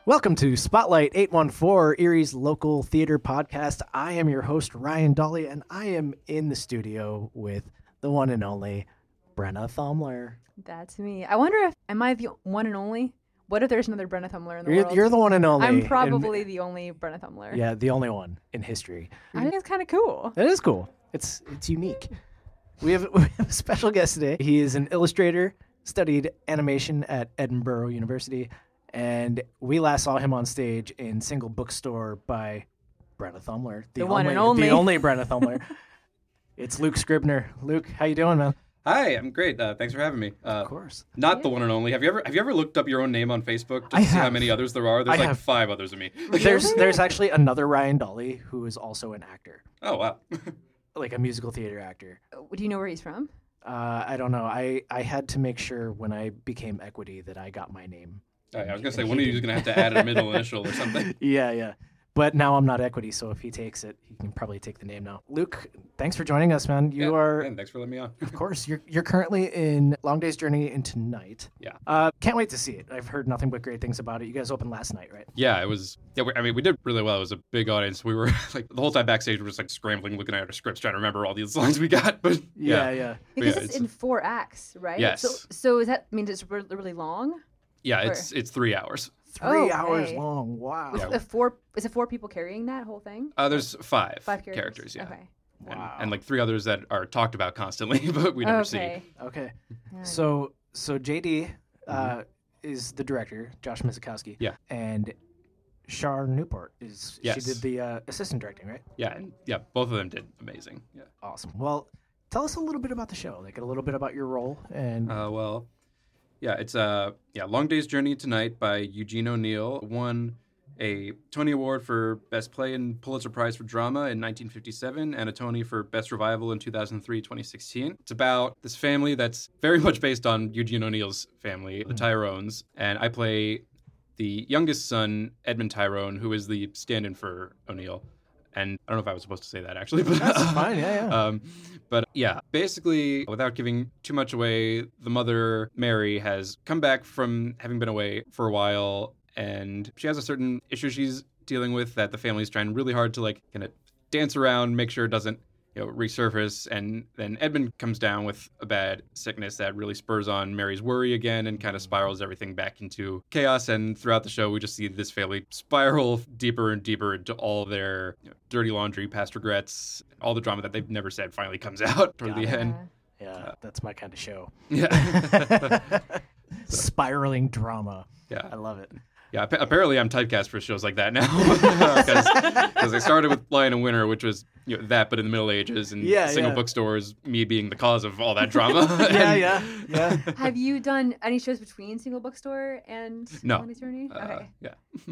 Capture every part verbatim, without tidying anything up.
Welcome to Spotlight eight one four, Erie's local theater podcast. I am your host, Ryan Dolly, and I am in the studio with the one and only Brenna Thumler. That's me. I wonder if, am I the one and only? What if there's another Brenna Thumler in the You're, world? you're the one and only. I'm probably in, the only Brenna Thumler. Yeah, the only one in history. I think it's kind of cool. It is cool. It's it's unique. We have, we have a special guest today. He is an illustrator, studied animation at Edinburgh University, and we last saw him on stage in Single Bookstore by Brenna Thumler. The, the one and only. The only Brenna Thumler. It's Luke Scribner. Luke, how you doing, man? Hi, I'm great. Uh, thanks for having me. Uh, of course. Not yeah. the one and only. Have you ever have you ever looked up your own name on Facebook just I to see have. how many others there are? There's I like have. five others of me. There's there's actually another Ryan Dolly who is also an actor, Oh wow. like a musical theater actor. Do you know where he's from? Uh, I don't know. I, I had to make sure when I became Equity that I got my name. Oh, yeah, I was gonna say And one he of you is didn't. gonna have to add a middle initial or something. Yeah, yeah. But now I'm not Equity, so if he takes it, he can probably take the name now. Luke, thanks for joining us, man. You Yeah, are, and thanks for letting me on. of course, you're you're currently in Long Day's Journey into Night. Yeah. Uh, can't wait to see it. I've heard nothing but great things about it. You guys opened last night, right? Yeah, it was. Yeah, we, I mean, we did really well. It was a big audience. We were like the whole time backstage, we were just like scrambling, looking at our scripts, trying to remember all these lines we got. But Yeah, yeah, yeah. Because yeah, it's, it's- in four acts, right? Yes. So, so is that means it's really, really long? yeah, it's it's three hours. Three Oh, hours okay. long. Wow. Yeah. Is, four, is it four people carrying that whole thing? Uh, there's five, Five characters. yeah, Okay. and, Wow. and like three others that are talked about constantly, but we never okay. see. Okay. Yeah. So so J D uh, is the director, Josh Mizukowski. Yeah. And Shar Newport is Yes. she did the uh, assistant directing, right? Yeah, and yeah, both of them did amazing. Yeah. Awesome. Well, tell us a little bit about the show, like a little bit about your role and Uh, well, yeah, it's uh, yeah, Long Day's Journey Tonight by Eugene O'Neill won a Tony Award for Best Play and Pulitzer Prize for Drama in nineteen fifty-seven and a Tony for Best Revival in two thousand three twenty sixteen. It's about this family that's very much based on Eugene O'Neill's family, the Tyrones, and I play the youngest son, Edmund Tyrone, who is the stand-in for O'Neill. And I don't know if I was supposed to say that, actually. But, That's fine, yeah, yeah. Um, but yeah, basically, without giving too much away, the mother, Mary, has come back from having been away for a while, and she has a certain issue she's dealing with that the family's trying really hard to, like, kind of dance around, make sure it doesn't, you know, resurface. And then Edmund comes down with a bad sickness that really spurs on Mary's worry again and kind of spirals everything back into chaos. And throughout the show, we just see this family spiral deeper and deeper into all their, you know, dirty laundry, past regrets, all the drama that they've never said finally comes out toward Got the it. end. yeah, that's my kind of show. Yeah. Spiraling drama. I Yeah. love it. Yeah. ap- Apparently, I'm typecast for shows like that now because I started with Lion and Winter, which was, you know, that, but in the Middle Ages, and Yeah, Single yeah. Bookstores, me being the cause of all that drama. yeah, And, yeah, yeah. Have you done any shows between Single Bookstore and No. Long Day's Journey? Uh, Okay. yeah.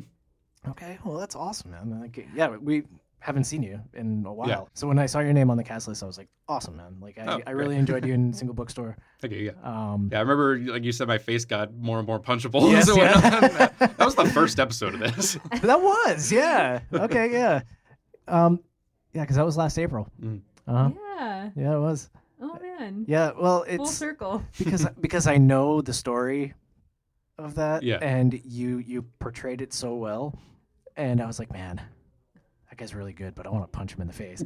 Okay, well that's awesome, man. Like, yeah, we haven't seen you in a while. Yeah. So when I saw your name on the cast list, I was like, awesome, man. Like, I, Oh, I really great. enjoyed you in Single Bookstore. Okay. Yeah. Um, Yeah, I remember, like you said, my face got more and more punchable. Yes, as it went yeah. on. That, that was the first episode of this. that was, yeah. Okay, yeah. Um, yeah, because that was last April. Mm. Uh-huh. Yeah. Yeah, it was. Oh man. Yeah, well, Full it's circle. because because I know the story of that, Yeah. and you you portrayed it so well, and I was like, man, that guy's really good, but I want to punch him in the face.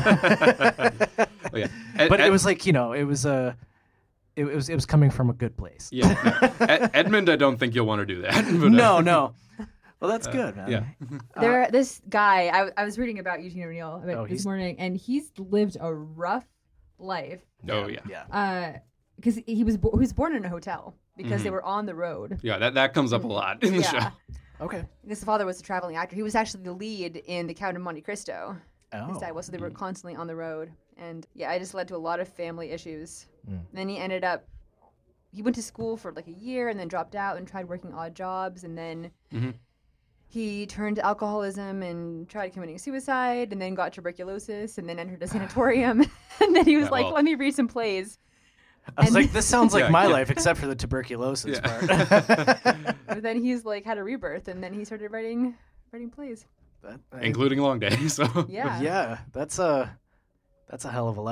Oh, yeah. Ed- but it Ed- was like, you know, it was a, it, it was it was coming from a good place. Yeah. No. Ed- Edmund, I don't think you'll want to do that. But, uh, no, no. Well, that's uh, good, man. Yeah. There, this guy. I, I was reading about Eugene O'Neill about Oh, this he's- morning, and he's lived a rough life. Oh, yeah. Yeah. Uh, because he was bo- he was born in a hotel because they Mhm. were on the road. Yeah, that, that comes up a lot in the Yeah. show. Okay. Because the father was a traveling actor. He was actually the lead in The Count of Monte Cristo. Oh. His dad was, so they were constantly on the road. And yeah, it just led to a lot of family issues. Mm. Then he ended up, he went to school for like a year and then dropped out and tried working odd jobs. And then Mhm. he turned to alcoholism and tried committing suicide and then got tuberculosis and then entered a sanatorium. And then he was Yeah, like, well- let me read some plays. I was And- like, this sounds like Yeah, my yeah. life, except for the tuberculosis Yeah. part. But then he's like had a rebirth and then he started writing writing plays. That- I- Including Long Day. So Yeah. yeah, that's a that's a hell of a life.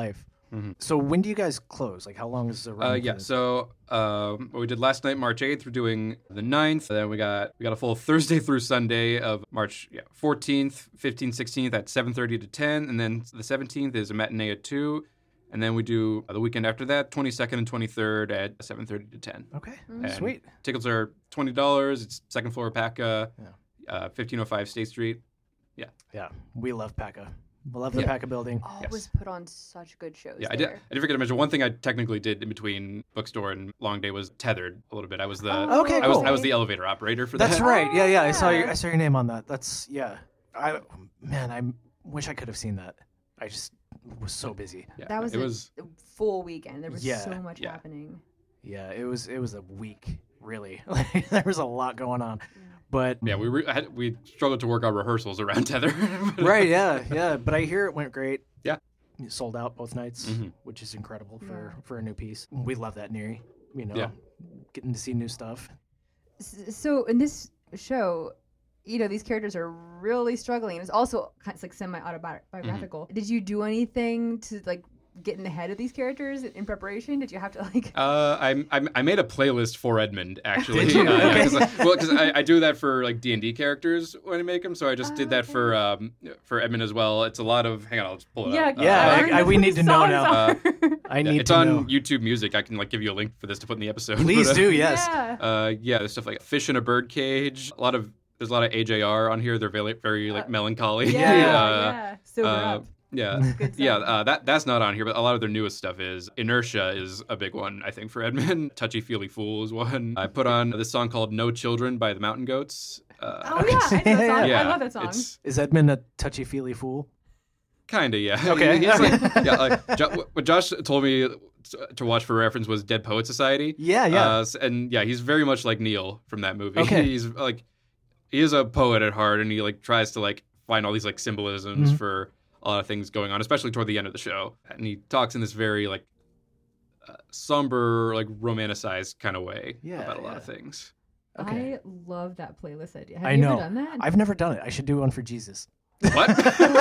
So when do you guys close? Like, how long is the run? Uh, for yeah. this? So um, what we did last night, March eighth, we're doing the ninth. Then we got we got a full Thursday through Sunday of March yeah, fourteenth, fifteenth, sixteenth at seven thirty to ten, and then the seventeenth is a matinee at two, and then we do uh, the weekend after that, twenty-second and twenty-third at seven thirty to ten. Okay, And sweet. Tickets are twenty dollars. It's second floor P A C A, Yeah. uh, fifteen oh five State Street. Yeah, we love P A C A. We love the Yeah. P A C A building. Always put on such good shows. Yeah, I did. there. I did forget to mention one thing I technically did in between bookstore and long day was tethered a little bit. I was the Oh, Okay, I was cool. I was the elevator operator for That's that. right. Yeah, yeah. I saw your yeah. I saw your name on that. That's yeah. I man, I wish I could have seen that. I just was so busy. Yeah, That was it a was full weekend. There was Yeah, so much yeah. happening. Yeah, it was it was a week really. Like, there was a lot going on. But yeah we re- had, we struggled to work our rehearsals around tether. right, yeah, yeah. But I hear it went great. Yeah. It sold out both nights, Mhm. which is incredible for for a new piece. We love that, Neri. You know, Yeah. getting to see new stuff. S- So in this show, you know, these characters are really struggling. It's also kind of like semi-autobiographical. Mm-hmm. Did you do anything to like get in the head of these characters in preparation? Did you have to like? Uh, I, I I made a playlist for Edmund actually. Did you? Uh, yeah, Okay. 'cause I, well, because I, I do that for like D and D characters when I make them, so I just Oh, did that okay. for um for Edmund as well. It's a lot of. Hang on, I'll just pull it Yeah, up. Yeah, Uh, I- already I- know we who need the to know songs now. are. I yeah, need it's to on know. YouTube Music. I can like give you a link for this to put in the episode. Please But, uh, do, yes. Yeah. Uh, yeah, there's stuff like Fish in a Birdcage. A lot of there's a lot of A J R on here. They're very very like Uh, melancholy. Yeah, yeah. Uh, yeah. Sober uh, up. Yeah, Good yeah. stuff. Uh, that that's not on here, but a lot of their newest stuff is. Inertia is a big one, I think, for Edmund. Touchy Feely Fool is one. I put on this song called "No Children" by the Mountain Goats. Uh, Oh yeah, I know that song. yeah, I love that song. It's Is Edmund a touchy feely fool? kind of yeah. Okay. He's like, yeah. Like, jo- what Josh told me to watch for reference was Dead Poet Society. Yeah, yeah. Uh, s- and yeah, he's very much like Neil from that movie. Okay. He's like, he is a poet at heart, and he like tries to like find all these like symbolisms Mhm. for a lot of things going on, especially toward the end of the show. And he talks in this very like uh, somber, like romanticized kind of way Yeah, about a lot yeah. of things. Okay. I love that playlist idea. Have I you know. ever done that? I've never done it. I should do one for Jesus. What?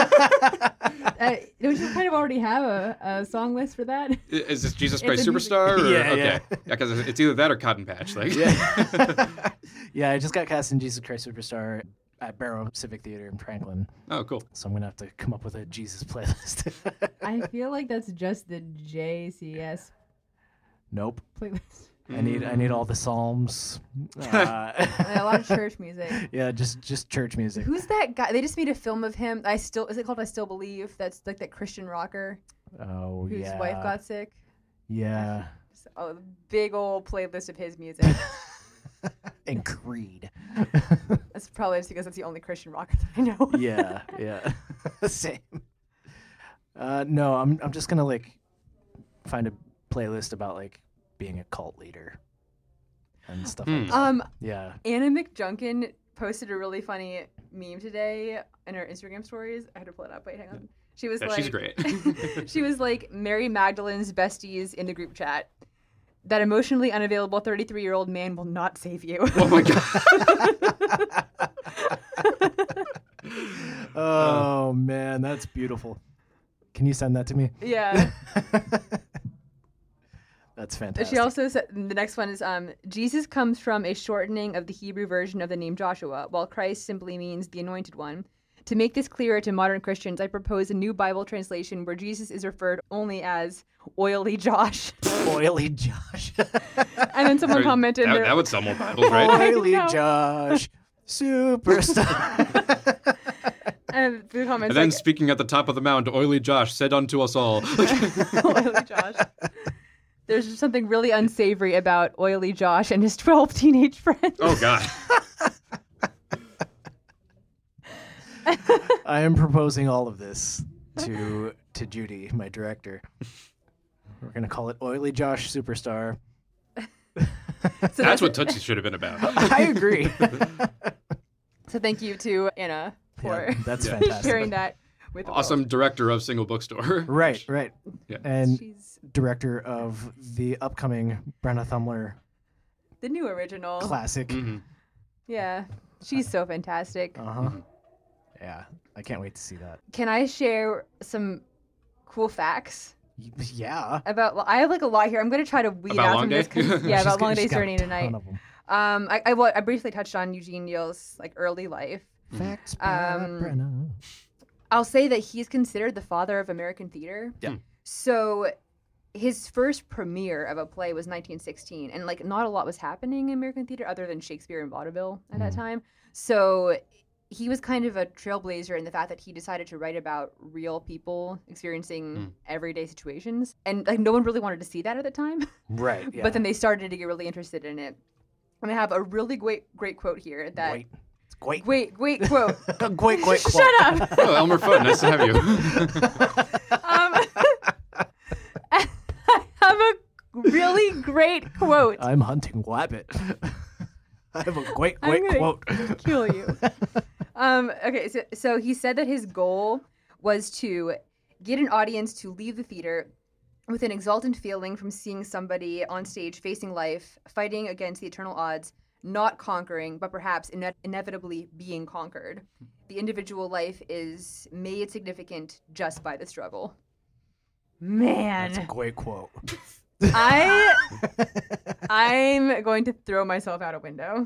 Uh, don't you kind of already have a, a song list for that? Is this Jesus It's Christ a music- Superstar? Or? Yeah, okay. yeah. Yeah, because it's either that or Cotton Patch. Like, Yeah. Yeah, I just got cast in Jesus Christ Superstar at Barrow Civic Theater in Franklin. oh, cool. So I'm going to have to come up with a Jesus playlist. I feel like that's just the J C S Nope. playlist. I need I need all the Psalms. Uh, A lot of church music. yeah, just just church music. Who's that guy? They just made a film of him. I still is it called I Still Believe? That's like that Christian rocker Oh whose yeah. wife got sick. Yeah. So, oh, big old playlist of his music. And Creed. That's probably just because that's the only Christian rocker that I know. yeah, yeah. Same. Uh, no, I'm I'm just gonna like find a playlist about like being a cult leader and stuff like Hmm. that. Um, Yeah. Anna McJunkin posted a really funny meme today in her Instagram stories. I had to pull it up. Wait, hang on. She was Yeah, like, she's great. she was like Mary Magdalene's besties in the group chat. That emotionally unavailable thirty-three-year-old man will not save you. Oh my god. Oh man, that's beautiful. Can you send that to me? Yeah. That's fantastic. She also said the next one is um, Jesus comes from a shortening of the Hebrew version of the name Joshua, while Christ simply means the anointed one. To make this clearer to modern Christians, I propose a new Bible translation where Jesus is referred only as Oily Josh. Oily Josh. And then someone Or- commented that, there, that would sell more Bibles, right? I Oily know. Josh. Superstar. and the comments And then like, speaking at the top of the mount, oily Josh said unto us all. Oily Josh. There's just something really unsavory about Oily Josh and his twelve teenage friends. Oh god. I am proposing all of this to to Judy, my director. We're gonna call it Oily Josh Superstar. So That's what Tootsie should have been about. I agree. So thank you to Anna for Yeah, that's Yeah. fantastic. sharing that with the Awesome world. director of Single Bookstore. Right, right. Yeah. And She's director of the upcoming Brenna Thumler the new original. classic. Mhm. Yeah, she's so fantastic. Uh huh. Yeah, I can't wait to see that. Can I share some cool facts Yeah. About I have like a lot here. I'm gonna try to weed About out Long some of this. Day? 'cause- yeah, She's about got- Long she's Day got a Journey tonight. ton of 'em. Um, I, I wa- I briefly touched on Eugene Neal's like early life. Facts by Um, Brenna. I'll say that he's considered the father of American theater. Yeah. So his first premiere of a play was nineteen sixteen, and like not a lot was happening in American theater other than Shakespeare and vaudeville at that Mhm. time. So he was kind of a trailblazer in the fact that he decided to write about real people experiencing Mm. everyday situations, and like no one really wanted to see that at the time. Right. Yeah. But then they started to get really interested in it. And I have a really great great quote here that Great. It's great. Wait, great quote. Great, great quote. Shut up. Oh, Elmer Fudd, nice to have you. Um, I have a really great quote. I'm hunting rabbit. I have a great, I'm great gonna quote. kill you. Um, okay, so, so he said that his goal was to get an audience to leave the theater with an exultant feeling from seeing somebody on stage facing life, fighting against the eternal odds, not conquering, but perhaps ine- inevitably being conquered. The individual life is made significant just by the struggle. Man, That's a great quote. I I'm going to throw myself out a window.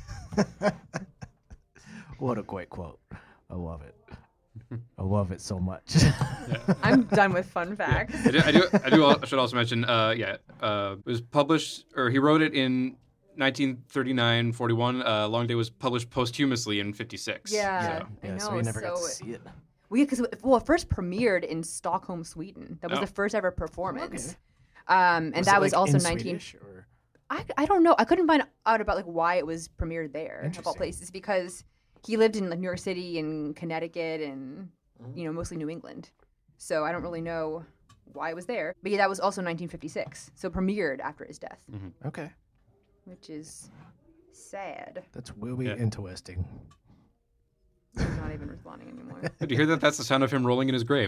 What a great quote. I love it. I love it so much. I'm done with fun facts. I do, I do, I do al- should also mention, uh, yeah, uh, it was published, or he wrote it in nineteen thirty-nine forty-one. Uh, Long Day was published posthumously in fifty-six. Yeah, So, I yeah, know. so we never got to so see it. we because well, it first premiered in Stockholm, Sweden. That was Oh. the first ever performance. Um, and Was that it, was like, also in nineteen. Swedish, or? I, I don't know. I couldn't find out about like why it was premiered there of all Interesting. places because he lived in like, New York City and Connecticut and Mm-hmm. you know mostly New England. So I don't really know why it was there. But yeah, that was also nineteen fifty-six. So premiered after his death, Okay. which is sad. That's really Yeah. interesting. He's not even responding anymore. Did you hear that? That's the sound of him rolling in his grave.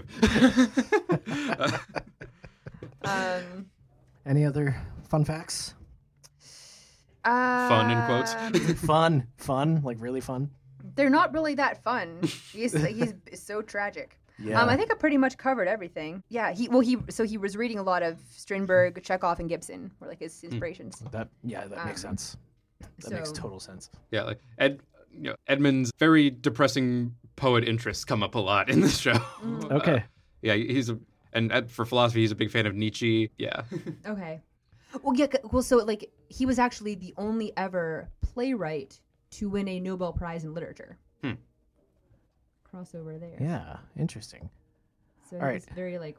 Um, Any other fun facts? Fun in quotes. um, Fun. Fun. Like really fun? They're not really that fun. He's he's so tragic. Yeah. Um, I think I pretty much covered everything. Yeah, he well he so he was reading a lot of Strindberg, Chekhov, and Gibson were like his inspirations. that, yeah, that makes um, sense. That makes so- total sense. Yeah, like Ed, you know, Edmund's very depressing poet interests come up a lot in this show. Mm. Uh, Okay. yeah, he's a, and Ed, for philosophy, he's a big fan of Nietzsche. Yeah. Okay. Well, yeah. c- Well, so like he was actually the only ever playwright to win a Nobel Prize in literature. Hmm. Crossover there. Yeah. Interesting. So All he's very like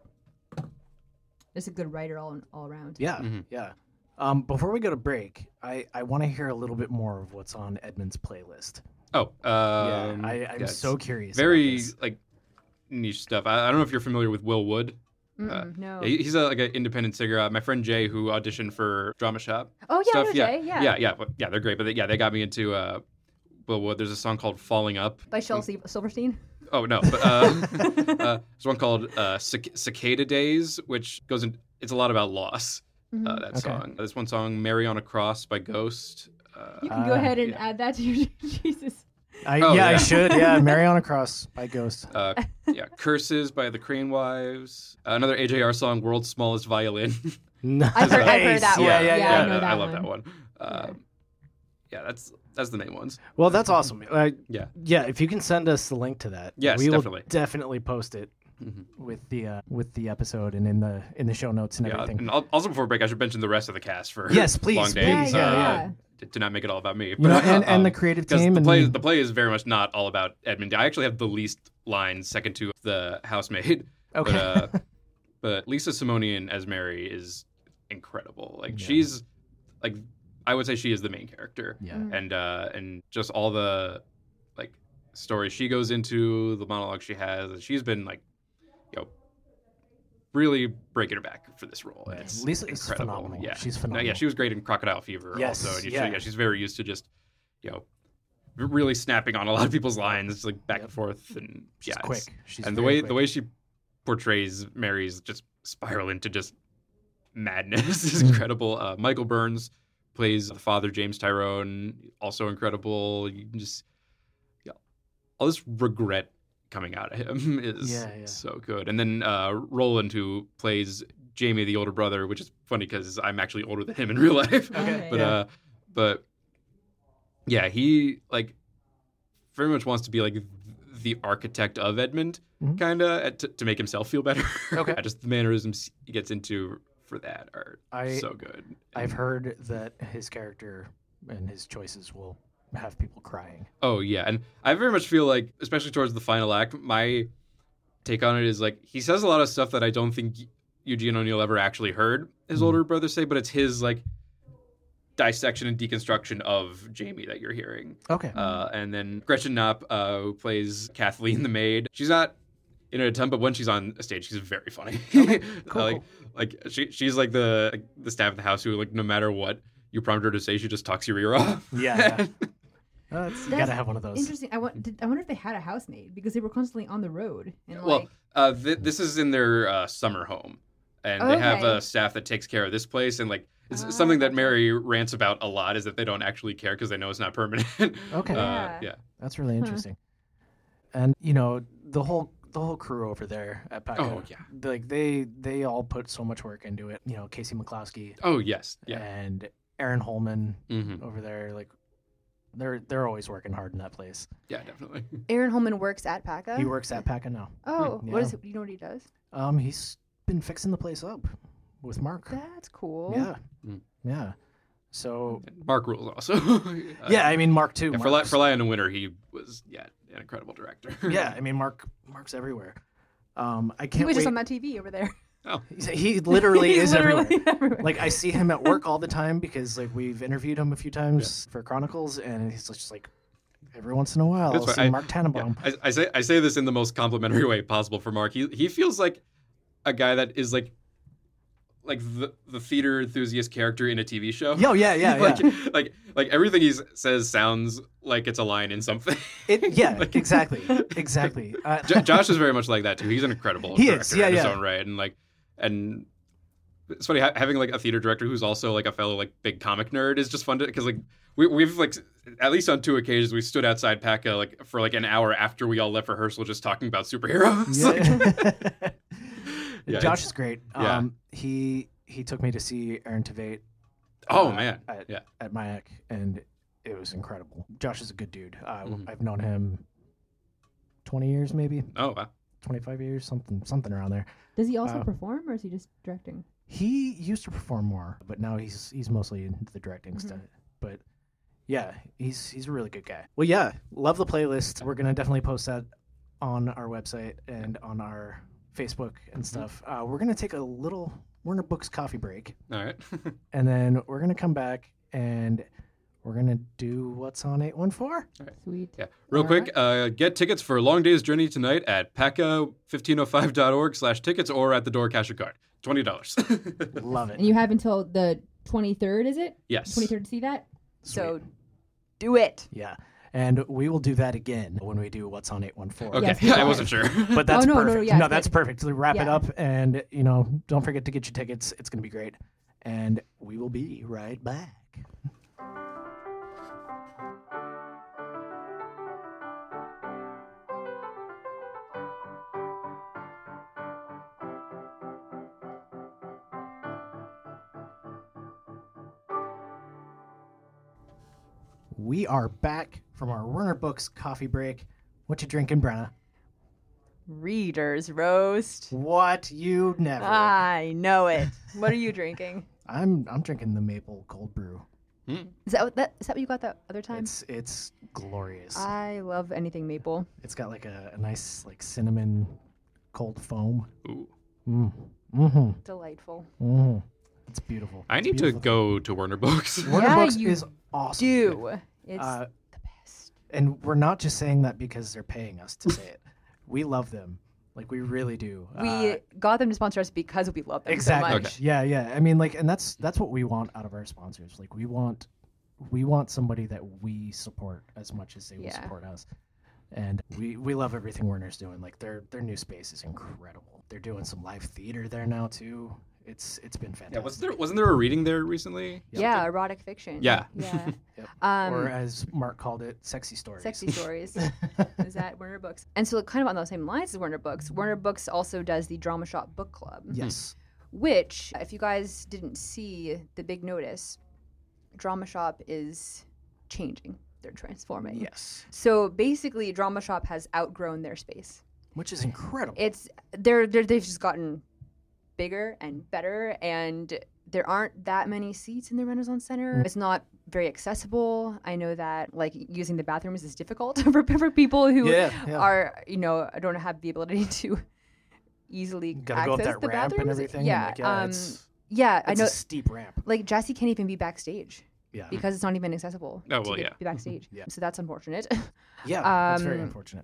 just a good writer all all around. Yeah. Mhm. Yeah. Um, before we go to break, I, I want to hear a little bit more of what's on Edmund's playlist. Oh, Yeah, um, I, I'm yeah, so it's curious. very about this. like niche stuff. I, I don't know if you're familiar with Will Wood. Mm-mm, Uh, no. Yeah, he- he's a, like an independent singer. Uh, my friend Jay, who auditioned for Drama Shop oh yeah, I stuff. know yeah, Jay. Yeah. yeah, yeah, but- yeah. They're great, but they, yeah, they got me into uh, Will Wood. There's a song called "Falling Up." By Shel Sil- Silverstein. Oh no, but uh, uh, there's one called uh, Cic- "Cicada Days," which goes in. It's a lot about loss. Mhm. Uh, that Okay. song. There's one song, "Mary on a Cross" by Ghost. Uh, You can go Uh, ahead and yeah. add that to your Jesus. I, Oh, yeah, I yeah. should. Yeah, Mary on a Cross by Ghost. uh, yeah, "Curses" by the Crane Wives. Uh, another A J R song, "World's Smallest Violin." Nice. I've heard- I've heard that yeah, one. Yeah, Yeah, yeah. I know that love one. that one. Um, yeah, that's that's the main ones. Well, that's awesome. Uh, Yeah. yeah, if you can send us the link to that, Yes, we will definitely. definitely post it Mhm. with the uh, with the episode and in the in the show notes and Yeah, everything. and al- also before break, I should mention the rest of the cast for Yes, please, Long Day. please, yeah, uh, yeah. To, to not make it all about me, You know, and, and the um, creative because team the and play the play is very much not all about Edmund. I actually have the least lines, second to the housemaid. okay. But, uh, but Lisa Simonian as Mary is incredible. Like Yeah. she's like I would say she is the main character. yeah. Mm. And uh and just all the like stories she goes into, the monologue she has, she's been like you know really breaking her back for this role. And it's Lisa is incredible. phenomenal. Yeah. She's No, phenomenal. yeah, she was great in Crocodile Fever Yes, also. And you yeah. yeah, she's very used to just, you know, really snapping on a lot of people's lines, like back Yep. and forth, and She's yeah, quick. it's- She's and the very way quick. the way she portrays Mary's just spiral into just madness is Mhm. incredible. Uh, Michael Burns plays the father, James Tyrone, also incredible. You can just yeah, all this regret coming out of him is Yeah, yeah. so good. And then uh, Roland, who plays Jamie, the older brother, which is funny because I'm actually older than him in real life. Okay. But Yeah. uh, but yeah, he like very much wants to be like the architect of Edmund, Mhm. kind of to, to make himself feel better. Okay. Yeah, just the mannerisms he gets into for that are I- so good. I've heard that his character and his choices will have people crying. Oh yeah, and I very much feel like, especially towards the final act, my take on it is like he says a lot of stuff that I don't think Eugene O'Neill ever actually heard his Mhm. older brother say, but it's his like dissection and deconstruction of Jamie that you're hearing. Okay. Uh, and then Gretchen Knopp, uh, who plays Kathleen the maid, she's not in it a ton, but when she's on a stage, she's very funny. Cool, like, cool. like she, she's like the like, the staff of the house who, like, no matter what you prompt her to say, she just talks your ear off. Yeah, yeah. Uh, it's- you That's gotta have one of those. Interesting. I, want, did, I wonder if they had a housemaid because they were constantly on the road. And Well, like, uh, th- this is in their uh, summer home, and they have Okay. a staff that takes care of this place. And like, it's Ah, something that gotcha. Mary rants about a lot is that they don't actually care because they know it's not permanent. Okay. Uh, Yeah. yeah. That's really Huh. interesting. And you know the whole the whole crew over there at Paco. Oh, yeah. Like they they all put so much work into it. You know, Casey McCloskey Oh yes. Yeah. and Aaron Holman hmm over there. Like they're they're always working hard in that place. Yeah. Definitely. Aaron Holman works at PACA. He works at Paco now. Oh, Hmm, what yeah. is it? Do you know what he does? Um, he's been fixing the place up with Mark. That's cool. Yeah, Mm. yeah. So Mark rules also. Uh, yeah, I mean Mark too. and for Li- Mark's- for Lion and Winter, he was yeah an incredible director. yeah, I mean Mark Mark's everywhere. Um, I He can't was wait. just on that T V over there. Oh. He's- He literally He's is literally everywhere. everywhere. Like I see him at work all the time because like we've interviewed him a few times for Chronicles, and he's just like every once in a while That's I'll why see I- Mark Yeah, Tannenbaum. I, I say I say this in the most complimentary way possible for Mark. He he feels like a guy that is like like the, the theater enthusiast character in a T V show. Yo, yeah, yeah, like, yeah. like like everything he s- says sounds like it's a line in something. It, yeah, Like- exactly, exactly. Uh, J- Josh is very much like that too. He's an incredible He director is, yeah, in his yeah. own right, and like and it's funny ha- having like a theater director who's also like a fellow like big comic nerd is just fun to because like we we've like at least on two occasions we stood outside Paca like for like an hour after we all left rehearsal just talking about superheroes. yeah. Yeah, Josh it's- is great. yeah. Um, he he took me to see Aaron Tveit. Oh uh, man, at, yeah. at Mayak, and it was incredible. Josh is a good dude. Uh, Mhm. I've known him twenty years, maybe Oh wow. twenty-five years, something something around there. Does he also Wow. perform, or is he just directing? He used to perform more, but now he's he's mostly into the directing Mhm. stuff. But yeah, he's he's a really good guy. Well, yeah, love the playlist. We're gonna definitely post that on our website and on our Facebook and stuff. Uh, we're gonna take a little Warner Books coffee break, All right. and then we're gonna come back and we're gonna do what's on eight one four. Sweet. Yeah. Real All quick, uh, get tickets for a long day's journey tonight at paca fifteen oh five dot org slash tickets or at the door cash a card. twenty dollars. Love it. And you have until the twenty-third, is it? Yes. twenty-third to see that? So do it. yeah, and we will do that again when we do what's on eight one four. Okay. Yes, Yeah, I sorry. wasn't sure. But that's Oh, no, no, no, perfect. yeah, no, that's good. perfect. To wrap it Yeah. up, and you know, don't forget to get your tickets. It's going to be great, and we will be right back. We are back from our Warner Books coffee break. What you drinking, Brenna? Reader's roast. What you never. I know it. What are you drinking? I'm I'm drinking the maple cold brew. Is that what that is that what you got that other time? It's it's glorious. I love anything maple. It's got like a, a nice like cinnamon cold foam. Ooh. Mm. Mm-hmm. Delightful. Mm-hmm. It's beautiful. I It's need to beautiful. go to Warner Books. Warner Yeah, Books you is awesome. Do. It's Uh, the best. and we're not just saying that because they're paying us to say it. We love them. Like we really do. We Uh, got them to sponsor us because we love them exactly. so much. Okay. Yeah, yeah. I mean, like, and that's that's what we want out of our sponsors. Like, we want we want somebody that we support as much as they will Yeah. support us. And we we love everything Warner's doing. Like, their their new space is incredible. They're doing some live theater there now too. It's it's been fantastic. Yeah, was there wasn't there a reading there recently? Yeah, erotic fiction. Yeah. Yeah. Yep. Um, or as Mark called it, sexy stories. Sexy Stories is at Warner Books. And so kind of on those same lines as Warner Books, Warner Books also does the Drama Shop Book Club, Yes. which, if you guys didn't see the big notice, Drama Shop is changing. They're transforming. Yes. So basically, Drama Shop has outgrown their space. Which is incredible. It's they're, they're they've just gotten bigger and better, and there aren't that many seats in the Renaissance Center. Mm. It's not very accessible. I know that like using the bathrooms is difficult for, for people who Yeah, yeah. are, you know, don't have the ability to easily Gotta access go up that the ramp bathrooms. and everything. Yeah, and like, yeah um, it's, yeah. I it's know. a steep ramp. Like Jesse can't even be backstage Yeah. because it's not even accessible. Oh, to well, be, yeah. be backstage. Yeah. So that's unfortunate. Yeah, that's very Um, unfortunate.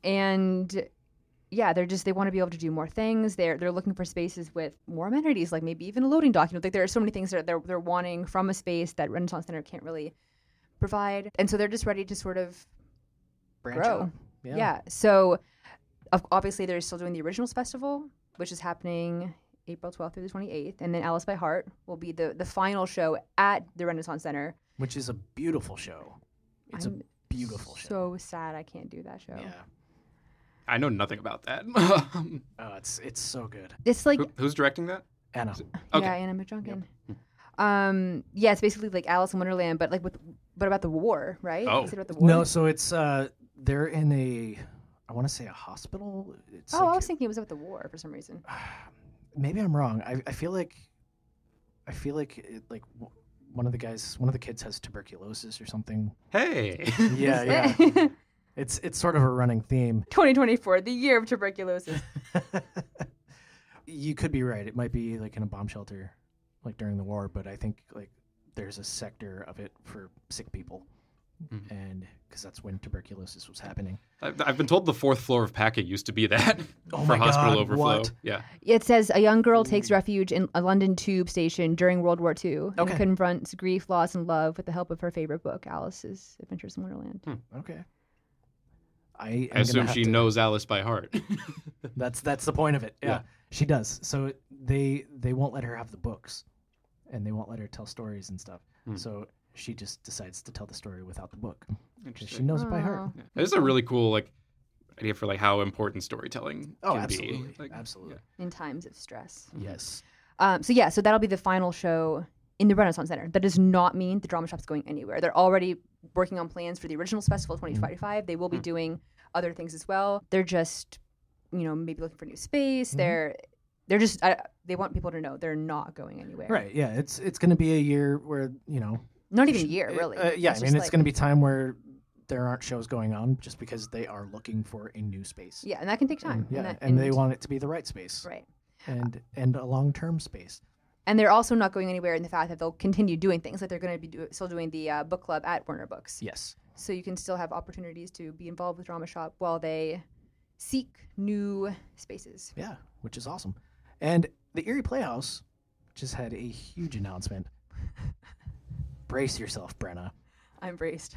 and yeah, they're just they want to be able to do more things. They're they're looking for spaces with more amenities, like maybe even a loading dock. You know, like there are so many things that they're they're wanting from a space that Renaissance Center can't really provide, and so they're just ready to sort of Branch grow. out. Yeah. So of- obviously they're still doing the Originals Festival, which is happening April twelfth through the twenty-eighth, and then Alice by Heart will be the the final show at the Renaissance Center. Which is a beautiful show. It's I'm a beautiful show. So sad I can't do that show. Yeah. I know nothing about that. Oh, it's it's so good. It's like Who, who's directing that? Anna. Okay. yeah, Anna McJunkin. Um, yeah, it's basically like Alice in Wonderland, but like with but about the war, right? Oh. Is it about the war? No, so it's uh they're in a I want to say a hospital. It's Oh, I like, was thinking it was about the war for some reason. maybe I'm wrong. I, I feel like I feel like it, like w- one of the guys, one of the kids has tuberculosis or something. Hey. Yeah, yeah. It's it's sort of a running theme. twenty twenty-four, the year of tuberculosis. You could be right. It might be like in a bomb shelter, like during the war. But I think like there's a sector of it for sick people, Mhm. and because that's when tuberculosis was happening. I've, I've been told the fourth floor of Packet used to be that Oh for my hospital God, overflow. what? Yeah. It says a young girl takes refuge in a London tube station during World War Two Okay. and confronts grief, loss, and love with the help of her favorite book, Alice's Adventures in Wonderland. Okay. I, am I gonna assume have she to- knows Alice by heart. That's that's the point of it. Yeah, Yeah. she does. So they they won't let her have the books, and they won't let her tell stories and stuff. Hmm. So she just decides to tell the story without the book because she Interesting. knows it by heart. Oh. Yeah. This is a really cool like idea for like how important storytelling Oh, can absolutely, be. Like, absolutely. In times of stress. Yes. Um, so yeah, so that'll be the final show in the Renaissance Center. That does not mean the Drama Shop's going anywhere. They're already working on plans for the Originals Festival twenty twenty-five. They will be Mm. doing other things as well. They're just, you know, maybe looking for new space. Mhm. They're they're just I, they want people to know they're not going anywhere. Right. Yeah. It's it's going to be a year where you know. Not even a sh- year, uh, really. Uh, yeah. It's I mean, just it's like- going to be time where there aren't shows going on just because they are looking for a new space. Yeah, and that can take time. And, yeah, and, that, and they want it to be the right space. right. And and a long term space. And they're also not going anywhere in the fact that they'll continue doing things. Like they're going to be do, still doing the uh, book club at Warner Books. Yes. So you can still have opportunities to be involved with Drama Shop while they seek new spaces. Yeah, which is awesome. And the Erie Playhouse just had a huge announcement. Brace yourself, Brenna. I'm braced.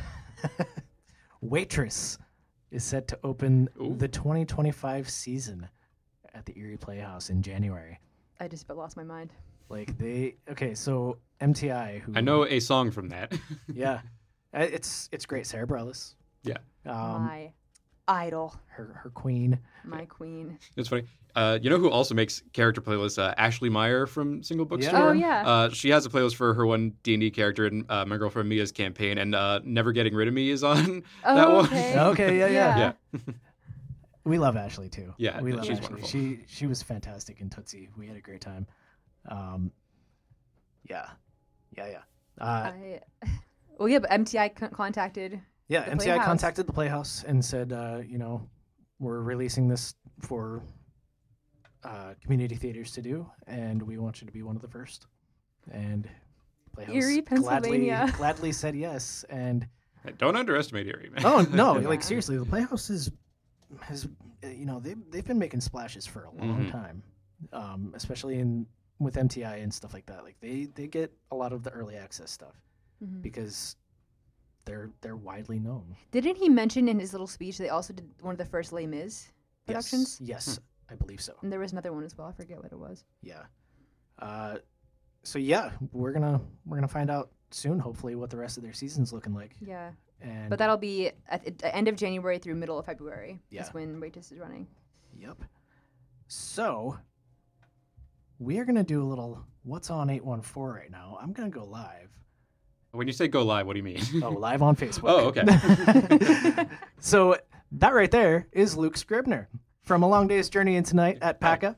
Waitress is set to open Ooh. the twenty twenty-five season at the Erie Playhouse in January. I just about lost my mind. Like they okay, so M T I who I know a song from that. Yeah. Uh, It's it's great. Sarah Bareilles. Yeah. Um my idol, her her queen. my queen. It's funny. Uh, you know who also makes character playlists? Uh, Ashley Meyer from Single Bookstore. Yeah. Oh yeah. Uh, she has a playlist for her one D and D character in uh, My Girlfriend Mia's campaign, and uh, Never Getting Rid of Me is on oh, that one. okay. Okay, yeah, yeah. Yeah. We love Ashley too. Yeah, we yeah, love she's Ashley. wonderful. She she was fantastic in Tootsie. We had a great time. Um, yeah, yeah, yeah. Uh, I, well, yeah, but M T I con- contacted. yeah, the M T I Playhouse. contacted the Playhouse and said, uh, you know, we're releasing this for uh, community theaters to do, and we want you to be one of the first. And Playhouse Erie, Pennsylvania. gladly gladly said yes. And Don't underestimate Erie, man. oh no, Yeah. like seriously, the Playhouse is has uh, you know they they've been making splashes for a long Mhm. time, um, especially in with M T I and stuff like that. Like they they get a lot of the early access stuff Mhm. because they're they're widely known. Didn't he mention in his little speech they also did one of the first Les Mis productions? Yes, yes, I believe so. And there was another one as well. I forget what it was. Yeah. Uh, so yeah, we're gonna we're gonna find out soon, hopefully, what the rest of their season's looking like. Yeah. And But that'll be at the end of January through middle of February. Yeah. Is when Waitress is running. Yep. So we are going to do a little What's on eight one four right now. I'm going to go live. When you say go live, what do you mean? Oh, live on Facebook. Oh, okay. So that right there is Luke Scribner from A Long Day's Journey Into Night at PACA.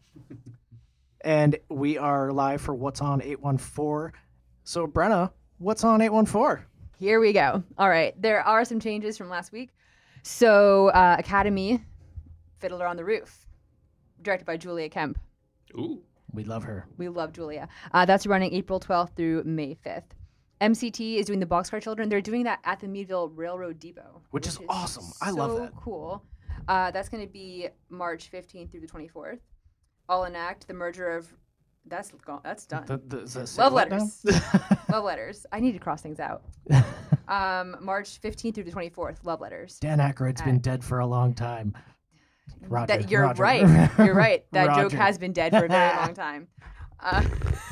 And we are live for What's on eight one four. So, Brenna, what's on eight one four? Here we go. All right. There are some changes from last week. So, uh, Academy, Fiddler on the Roof, directed by Julia Kemp. Ooh. We love her. We love Julia. Uh, that's running April twelfth through May fifth. M C T is doing the Boxcar Children. They're doing that at the Meadville Railroad Depot. Which is awesome. I love that. So cool. Uh, that's going to be March fifteenth through the twenty-fourth. All Enact, the merger of... That's gone. That's done. The, the, the, Love what letters. now? Love letters. I need to cross things out. Um, March fifteenth through the twenty-fourth. Love letters. Dan Aykroyd's Uh, been dead for a long time. Roger, That you're Roger. right. You're right. That Roger. joke has been dead for a very long time. Uh,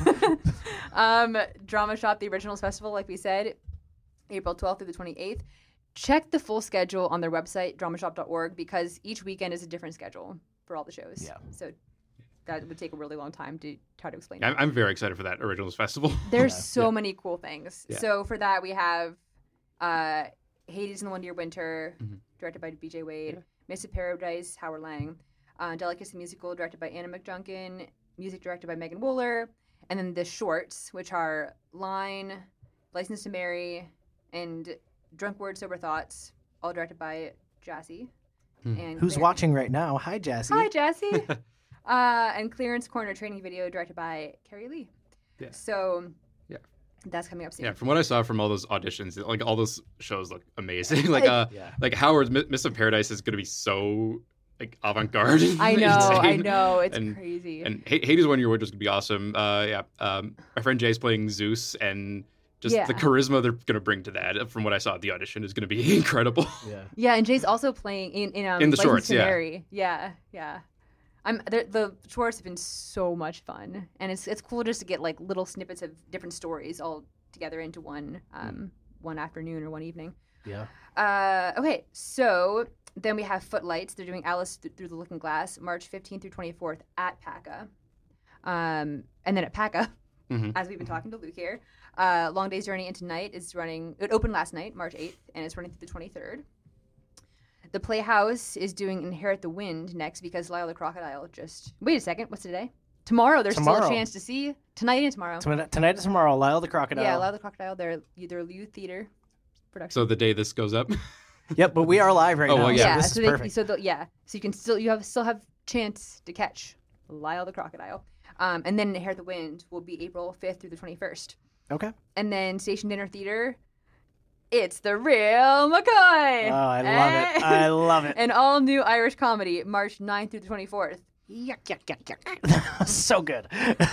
um, Drama Shop, the Originals Festival, like we said, April twelfth through the twenty-eighth. Check the full schedule on their website, drama shop dot org, because each weekend is a different schedule for all the shows. Yeah. So that would take a really long time to try to explain. I'm, I'm very excited for that Originals Festival. There's Yeah. so Yeah. many cool things. Yeah. So for that, we have uh, Hades in the One Year Winter, Mhm. directed by B J Wade. Yeah. Miss of Paradise, Howard Lang. Uh, Delicacy Musical, directed by Anna McJunkin. Music directed by Megan Wooler. And then the shorts, which are Line, License to Marry, and Drunk Words, Sober Thoughts, all directed by Jassy. Hmm. And Who's Claire- watching right now? Hi, Jassy. Hi, Jassy. uh, and Clearance Corner training video directed by Carrie Lee. Yeah. So Yeah. that's coming up soon. Yeah, from what I saw from all those auditions, like all those shows look amazing. like uh, Yeah. like Howard's Mi- Miss of Paradise is going to be so like avant-garde. I know, I insane. know. It's And- crazy. And H- Hades One Year Winter is going to be awesome. Uh, yeah, um, my friend Jay's playing Zeus, and just Yeah. the charisma they're going to bring to that, from what I saw at the audition, is going to be incredible. Yeah. Yeah, and Jay's also playing in in, um, In the License shorts, to yeah. Marry. Yeah, yeah. I'm the, the shorts have been so much fun, and it's it's cool just to get like little snippets of different stories all together into one um one afternoon or one evening. Yeah. Uh, okay, so then we have Footlights. They're doing Alice Th- Through the Looking Glass, March fifteenth through twenty-fourth at PACA. Um, and then at PACA, Mhm. as we've been talking to Luke here, uh, Long Day's Journey Into Night is running. It opened last night, March eighth, and it's running through the twenty-third. The Playhouse is doing Inherit the Wind next because Lyle the Crocodile just... Wait a second, what's today? Tomorrow, there's still Tomorrow. a chance to see. Tonight and tomorrow. Tonight, tonight and tomorrow, Lyle the Crocodile. Yeah, Lyle the Crocodile, they're either youth theater production. So the day this goes up, Yep, but we are live right Oh, now. well, so yeah. this is so they, perfect. so the, yeah, so you can still you have still have chance to catch Lyle the Crocodile, um, and then Inherit the Wind will be April fifth through the twenty-first, Okay. and then Station Dinner Theater, it's the real McCoy. Oh, I love it. I love it. An all new Irish comedy, March ninth through the twenty-fourth. Yuck, yuck, yuck, yuck. So good.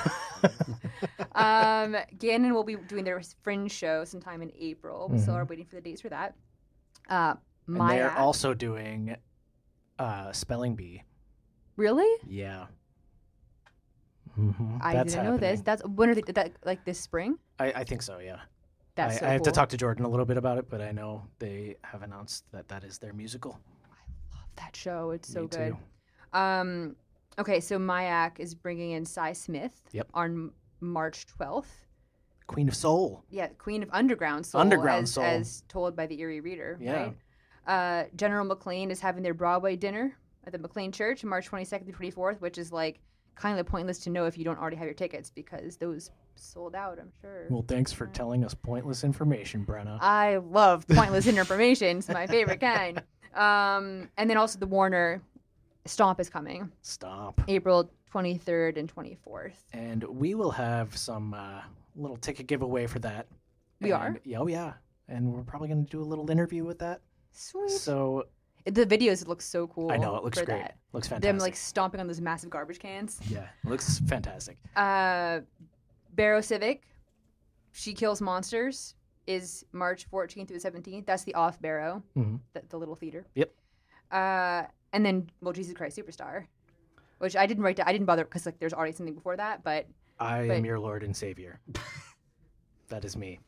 Um, Gannon will be doing their Fringe show sometime in April. We still Mhm. are waiting for the dates for that. Uh, And my they're app- also doing uh, Spelling Bee. really? Yeah. Mm-hmm. I That's didn't know this. happening. That's when are they? That like this spring? I, I think so, yeah. That's I, so I have to cool. talk to Jordan a little bit about it, but I know they have announced that that is their musical. Love that show. It's so Me good. too. Um, okay, so Mayak is bringing in Cy Smith. Yep. On March twelfth. Queen of Soul. Yeah, Queen of Underground Soul. Underground as, Soul. as told by the Erie Reader. Yeah. Right? Uh, General McLean is having their Broadway dinner at the McLean Church, March twenty-second through twenty-fourth, which is like kind of pointless to know if you don't already have your tickets because those sold out, I'm sure. Well, thanks for telling us pointless information, Brenna. I love pointless information. It's my favorite kind. Um, and then also the Warner Stomp is coming Stop. April twenty-third and twenty-fourth. And we will have some uh, little ticket giveaway for that. We And- are? yeah, Oh, yeah. And we're probably going to do a little interview with that. Sweet. So The videos look so cool. I know it looks for great. that. Looks fantastic. Them like stomping on those massive garbage cans. yeah, it looks fantastic. Uh, Barrow Civic, She Kills Monsters is March fourteenth through the seventeenth. That's the off Barrow, Mhm. the, the little theater. Yep. Uh, and then well, Jesus Christ Superstar, which I didn't write down. I didn't bother because like there's already something before that, but I But- am your Lord and Savior. That is me.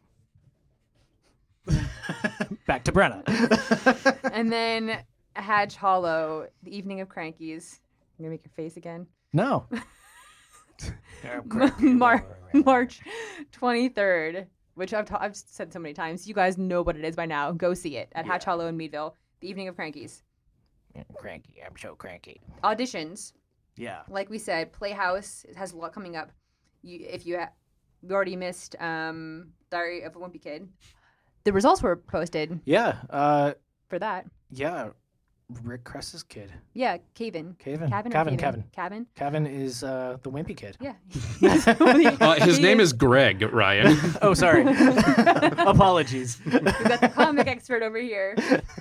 Back to Brenna. and then Hatch Hollow, The Evening of Crankies. I'm gonna make your face again. No. Mar- March twenty-third, which I've, ta- I've said so many times. You guys know what it is by now. Go see it at Yeah. Hatch Hollow in Meadville, the evening of Crankies. Cranky. I'm so cranky. Auditions, Yeah. like we said, Playhouse it has a lot coming up. You, if you ha- we already missed um, Diary of a Wimpy Kid, the results were posted Yeah. Uh, for that. yeah. Rick Kress's kid. Yeah, Caven. Caven. Cabin. Kevin. Or Kevin. Cabin. Kevin is uh, the wimpy kid. Yeah. Uh, his He name is Greg, Ryan. Oh, sorry. Apologies. We've got the comic expert over here.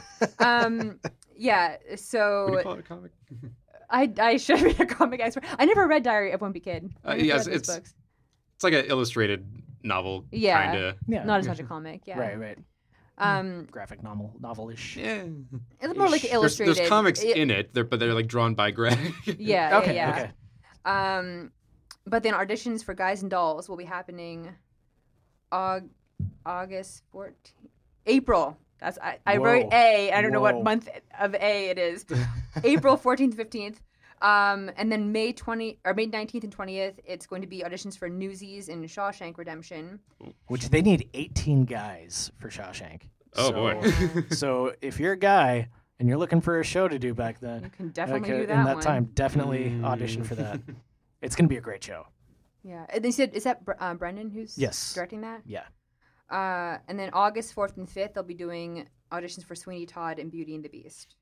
Um, yeah. What do you So call it, a comic? I I should be a comic expert. I never read Diary of Wimpy Kid. I Uh, never yes, read those it's- books. It's like an illustrated novel, Yeah. kind of. Yeah. Not as much a comic. Yeah. Right, right. Um, Graphic novel, novelish. Yeah. it's more like There's- There's, illustrated. there's comics It- in it, they're, but they're like drawn by Greg. Yeah. Okay, yeah, okay. yeah. Um, but then auditions for Guys and Dolls will be happening Aug- August fourteenth. April. That's I, I wrote Whoa. A. I don't know Whoa. what month of A it is. April fourteenth, fifteenth. Um, and then May twentieth or May nineteenth and twentieth, it's going to be auditions for Newsies and Shawshank Redemption. Which they need eighteen guys for Shawshank. Oh, So- boy. So if you're a guy and you're looking for a show to do back then, You can definitely like, uh, do that in that one. time, definitely audition for that. It's gonna be a great show. Yeah. And they said, is that Br- uh, Brendan who's Yes. directing that? Yeah. Uh, and then August fourth and fifth, they'll be doing auditions for Sweeney Todd and Beauty and the Beast.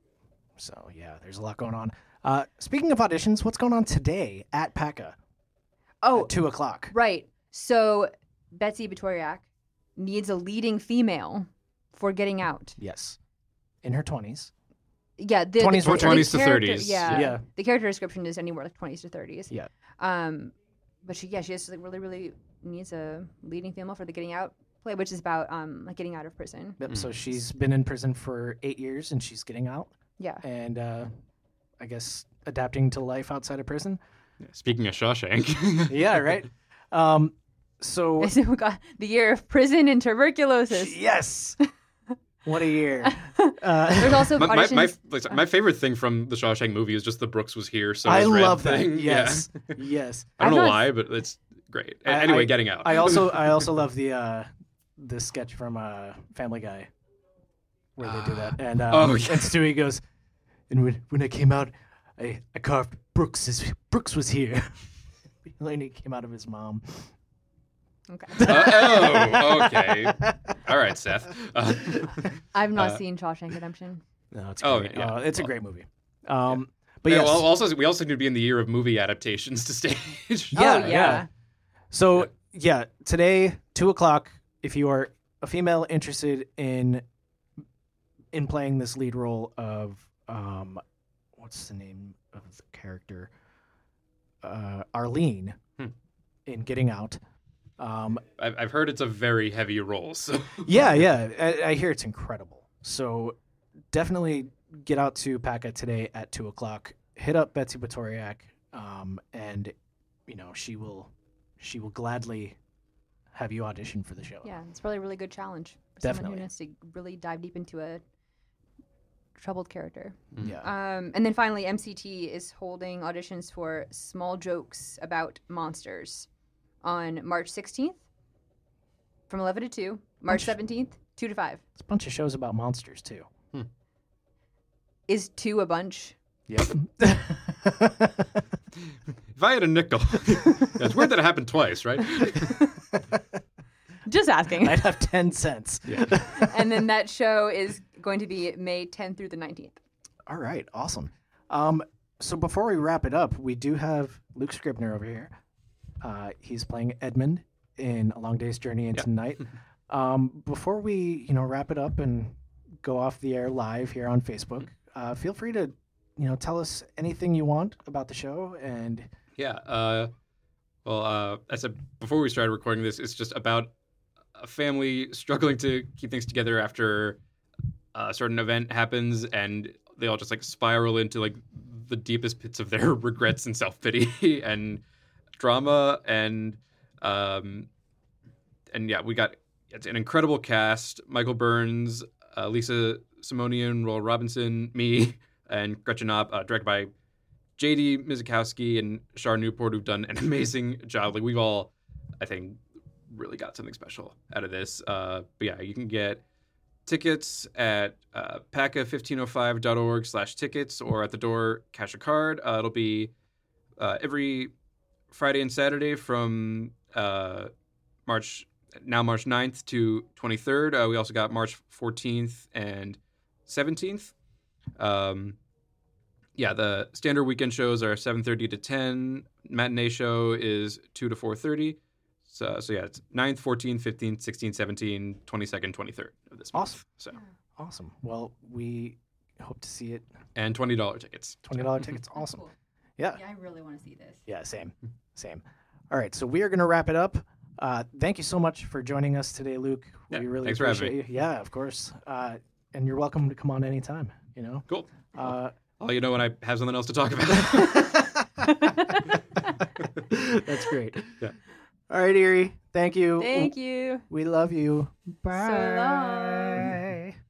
So yeah, there's a lot going on. Uh, speaking of auditions, what's going on today at PACA Oh, at two o'clock? right. So Betsy Bitoriak needs a leading female for Getting Out. Yes, in her twenties. Yeah, the twenties the, or the twenties to character- thirties. Yeah, Yeah. The character description is anywhere like twenties to thirties. Yeah. Um, but she yeah she just like really really needs a leading female for the Getting Out play, which is about um like getting out of prison. Yep. Mm. So she's been in prison for eight years and she's getting out, Yeah. and uh, I guess adapting to life outside of prison. Speaking of Shawshank. Yeah, right. Um, so So we got the year of prison and tuberculosis. yes, what a year. Uh, There's also My, my, auditions. my, like, my favorite thing from the Shawshank movie is just the Brooks was here, so I is Red love that. thing. Yes, Yeah. yes. I don't I've know not- why, but it's great. A- I- anyway, I- getting out. I also I also love the uh, the sketch from uh, Family Guy where they do that, and um, Oh, yeah. and Stewie goes, and when when I came out, I I carved Brooks as Brooks was here. When he came out of his mom. Okay. Uh, oh, okay. All right, Seth. Uh, I've not Uh, seen Shawshank Redemption. No, it's Oh, great. yeah. Uh, it's a Well, great movie. Um, but yeah, yes, well, also, we also need to be in the year of movie adaptations to stage. Yeah, oh yeah. yeah. So yeah, today two o'clock. If you are a female interested in in playing this lead role of um, what's the name of the character? Uh, Arlene Hmm. in Getting Out. Um, I've, I've heard it's a very heavy role. So yeah, yeah, I, I hear it's incredible. So definitely get out to PACA today at two o'clock. Hit up Betsy Bitoriak, um, and you know she will she will gladly have you audition for the show. Yeah, it's probably a really good challenge for someone Definitely. who wants to really dive deep into a troubled character. Yeah. Um, and then finally, M C T is holding auditions for Small Jokes About Monsters on March sixteenth from eleven to two, March Bunch- seventeenth, two to five. It's a bunch of shows about monsters too. Is two a bunch? Yep. if I had a nickel, it's weird that it happened twice, right? Just asking. I'd have ten cents. Yeah. And then that show is going to be May tenth through the nineteenth. All right, awesome. Um, so before we wrap it up, we do have Luke Scribner over here. Uh, he's playing Edmund in A Long Day's Journey into Yeah. Night. Um, before we, you know, wrap it up and go off the air live here on Facebook, uh, feel free to, you know, tell us anything you want about the show. And Yeah. Uh, well, uh, I said before we started recording this, it's just about a family struggling to keep things together after a certain event happens, and they all just like spiral into like the deepest pits of their regrets and self pity and drama, and um, and yeah, we got it's an incredible cast: Michael Burns, uh, Lisa Simonian, Roel Robinson, me, and Gretchen Knopp, uh, directed by J D Mizikowski and Shar Newport, who've done an amazing job. Like, we've all, I think, really got something special out of this. Uh, but yeah, you can get tickets at uh, P A C A fifteen oh five dot org slash tickets, or at the door, cash a card. Uh, it'll be uh, every Friday and Saturday from uh, March, now March ninth to twenty-third. Uh, we also got March fourteenth and seventeenth. Um, yeah, the standard weekend shows are seven thirty to ten. Matinee show is two to four thirty. So, so yeah, it's ninth, fourteenth, fifteenth, sixteenth, seventeenth, twenty-second, twenty-third of this month. Awesome. So, Awesome. Well, we hope to see it. and twenty dollars tickets. twenty dollars tickets. That's Awesome. cool. Yeah. Yeah, I really want to see this. Yeah, same. Same. All right, so we are going to wrap it up. Uh, thank you so much for joining us today, Luke. Yeah, we really thanks for having appreciate you. Yeah, of course. Uh, and you're welcome to come on anytime, you know? Cool. Uh, I'll let you know when I have something else to talk about. That's great. Yeah. All right, Erie. Thank you. Thank you. We love you. Bye. So long.